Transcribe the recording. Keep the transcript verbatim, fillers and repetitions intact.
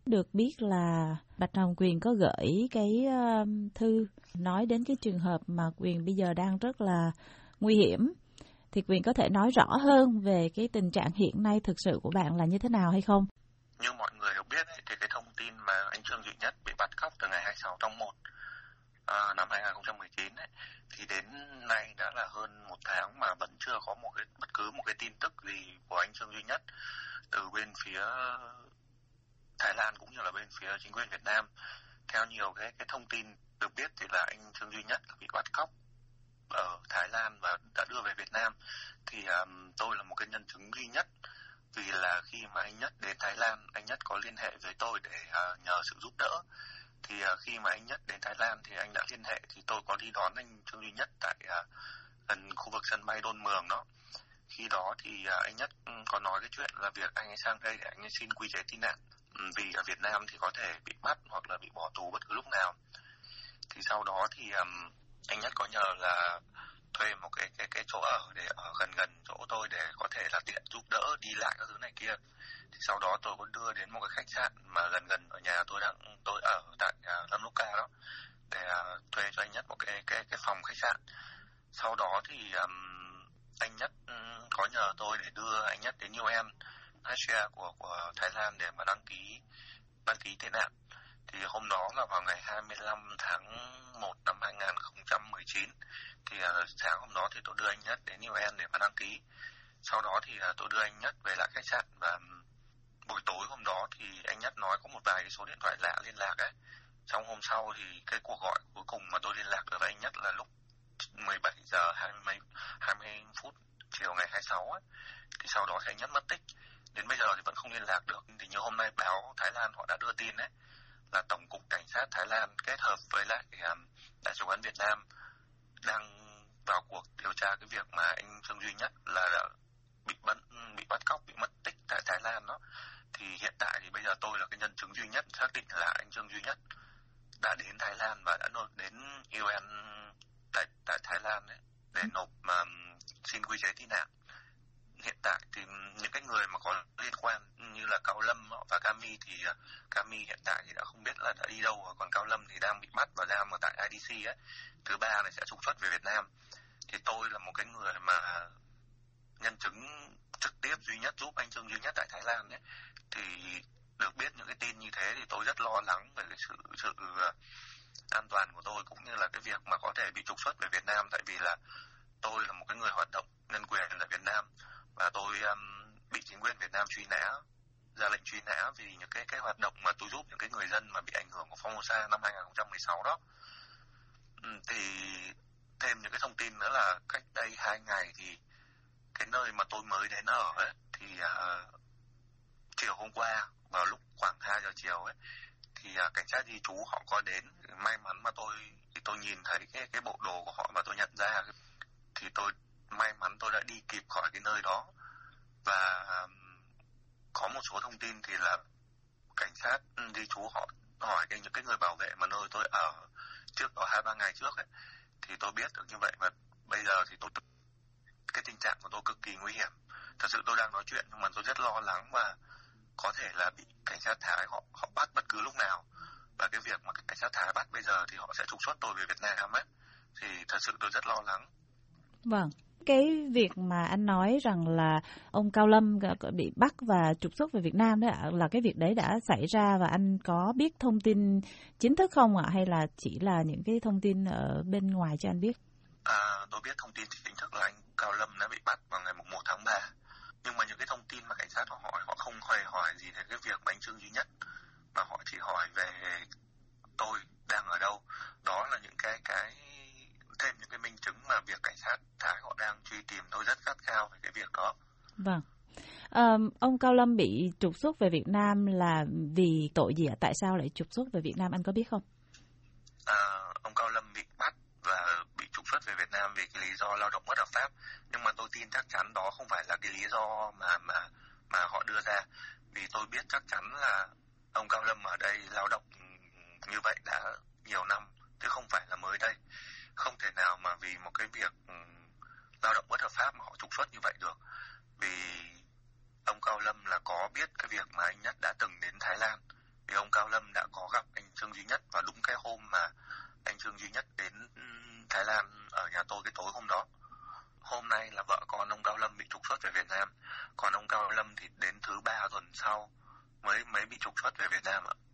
Được biết là Bạch Hồng Quyền có gửi cái uh, thư nói đến cái trường hợp mà Quyền bây giờ đang rất là nguy hiểm. Thì Quyền có thể nói rõ hơn về cái tình trạng hiện nay thực sự của bạn là như thế nào hay không? Như mọi người đều biết ấy, thì cái thông tin mà anh Trương Duy Nhất bị bắt cóc từ ngày hai mươi sáu tháng một à, năm hai không một chín ấy, thì đến nay đã là hơn một tháng mà vẫn chưa có một cái bất cứ một cái tin tức gì của anh Trương Duy Nhất từ bên phía Thái Lan cũng như là bên phía chính quyền Việt Nam. Theo nhiều cái cái thông tin được biết thì là anh Trương Duy Nhất bị bắt cóc ở Thái Lan và đã đưa về Việt Nam. Thì um, tôi là một cái nhân chứng duy nhất, vì là khi mà anh Nhất đến Thái Lan, anh Nhất có liên hệ với tôi để uh, nhờ sự giúp đỡ. Thì uh, khi mà anh Nhất đến Thái Lan thì anh đã liên hệ, thì tôi có đi đón anh Trương Duy Nhất tại uh, gần khu vực sân bay Đôn Mường đó. Khi đó thì uh, anh Nhất có nói cái chuyện là việc anh ấy sang đây để anh ấy xin quy chế tị nạn, vì ở Việt Nam thì có thể bị bắt hoặc là bị bỏ tù bất cứ lúc nào. Thì sau đó thì um, anh Nhất có nhờ là thuê một cái cái cái chỗ ở để ở gần gần chỗ tôi để có thể là tiện giúp đỡ đi lại các thứ này kia. Thì sau đó tôi có đưa đến một cái khách sạn mà gần gần ở nhà tôi đang tôi ở tại uh, Lâm Luca đó để uh, thuê cho anh Nhất một cái cái cái phòng khách sạn. Sau đó thì um, anh Nhất um, có nhờ tôi để đưa anh Nhất đến u en hát xê a của của Thái Lan để mà đăng ký đăng ký tị nạn. Thì hôm đó là vào ngày hai mươi lăm tháng một năm hai không một chín. Thì uh, sáng hôm đó thì tôi đưa anh Nhất đến u en để mà đăng ký. Sau đó thì uh, tôi đưa anh Nhất về lại khách sạn, và um, buổi tối hôm đó thì anh Nhất nói có một vài cái số điện thoại lạ liên lạc ấy. Trong hôm sau thì cái cuộc gọi cuối cùng mà tôi liên lạc được với anh Nhất là lúc mười bảy giờ hai mươi phút chiều ngày hai mươi sáu ấy. Thì sau đó thì anh Nhất mất tích. Đến bây giờ thì vẫn không liên lạc được. Thì như hôm nay báo Thái Lan họ đã đưa tin đấy, là Tổng cục Cảnh sát Thái Lan kết hợp với lại um, Đại sứ quán Việt Nam đang vào cuộc điều tra cái việc mà anh Trương Duy Nhất là đã bị bắt bị bắt cóc, bị mất tích tại Thái Lan đó. Thì hiện tại thì bây giờ tôi là cái nhân chứng duy nhất xác định là anh Trương Duy Nhất đã đến Thái Lan và đã nộp đến u en tại tại Thái Lan đấy để nộp mà um, xin quy chế tị nạn. Hiện tại thì những cái người mà có liên quan như là Cao Lâm và Cami thì uh, Cami hiện tại thì đã không biết là đã đi đâu, còn Cao Lâm thì đang bị bắt và giam ở tại i đê xê ấy. Thứ ba này sẽ trục xuất về Việt Nam. Thì tôi là một cái người mà nhân chứng trực tiếp duy nhất giúp anh Trương Duy Nhất tại Thái Lan ấy. Thì được biết những cái tin như thế thì tôi rất lo lắng về cái sự sự uh, an toàn của tôi, cũng như là cái việc mà có thể bị trục xuất về Việt Nam. Tại vì là tôi là một cái người hoạt động nhân quyền ở Việt Nam, và tôi um, bị chính quyền Việt Nam truy nã, ra lệnh truy nã vì những cái cái hoạt động mà tôi giúp những cái người dân mà bị ảnh hưởng của Formosa năm hai không một sáu đó. Um, thì thêm những cái thông tin nữa là cách đây hai ngày thì cái nơi mà tôi mới đến ở ấy, thì uh, chiều hôm qua vào lúc khoảng hai giờ chiều ấy, thì uh, cảnh sát di trú họ có đến. May mắn mà tôi thì tôi nhìn thấy cái cái bộ đồ của họ và tôi nhận ra, thì tôi may mắn tôi đã đi kịp khỏi cái nơi đó. Và um, có một số thông tin thì là cảnh sát di trú họ hỏi cái những cái người bảo vệ mà nơi tôi ở trước đó hai ba ngày trước ấy, thì tôi biết được như vậy. Và bây giờ thì tôi cái tình trạng của tôi cực kỳ nguy hiểm. Thật sự tôi đang nói chuyện nhưng mà tôi rất lo lắng và có thể là bị cảnh sát Thái họ họ bắt bất cứ lúc nào. Và cái việc mà cảnh sát Thái bắt bây giờ thì họ sẽ trục xuất tôi về Việt Nam ấy, thì thật sự tôi rất lo lắng. Vâng. Cái việc mà anh nói rằng là ông Cao Lâm bị bắt và trục xuất về Việt Nam đó ạ, là cái việc đấy đã xảy ra và anh có biết thông tin chính thức không ạ? Hay là chỉ là những cái thông tin ở bên ngoài cho anh biết? À, tôi biết thông tin chính thức là anh Cao Lâm đã bị bắt vào ngày một tháng ba. Nhưng mà những cái thông tin mà cảnh sát họ hỏi, họ không hề hỏi gì về cái việc mà anh Trương Duy Nhất, mà họ chỉ hỏi về tôi đang ở đâu. Đó là những cái cái thêm những cái minh chứng mà việc cảnh sát Thái họ đang truy tìm tôi rất gắt gao về cái việc đó. Vâng. À, ông Cao Lâm bị trục xuất về Việt Nam là vì tội gì ạ? Tại sao lại trục xuất về Việt Nam, anh có biết không? À, ông Cao Lâm bị bắt và bị trục xuất về Việt Nam vì cái lý do lao động bất hợp pháp. Nhưng mà tôi tin chắc chắn đó không phải là cái lý do mà mà mà họ đưa ra. Vì tôi biết chắc chắn là ông Cao Lâm ở đây lao động như vậy đã nhiều năm, chứ không phải là mới đây. Không thể nào mà vì một cái việc lao động bất hợp pháp mà họ trục xuất như vậy được. Vì ông Cao Lâm là có biết cái việc mà anh Nhất đã từng đến Thái Lan. Vì ông Trương Duy Nhất đến Thái Lan ở nhà tôi cái tối hôm đó. Hôm nay là vợ con ông Cao Lâm bị trục xuất về Việt Nam, còn ông Cao Lâm thì đến thứ ba tuần sau mới mới bị trục xuất về Việt Nam ạ.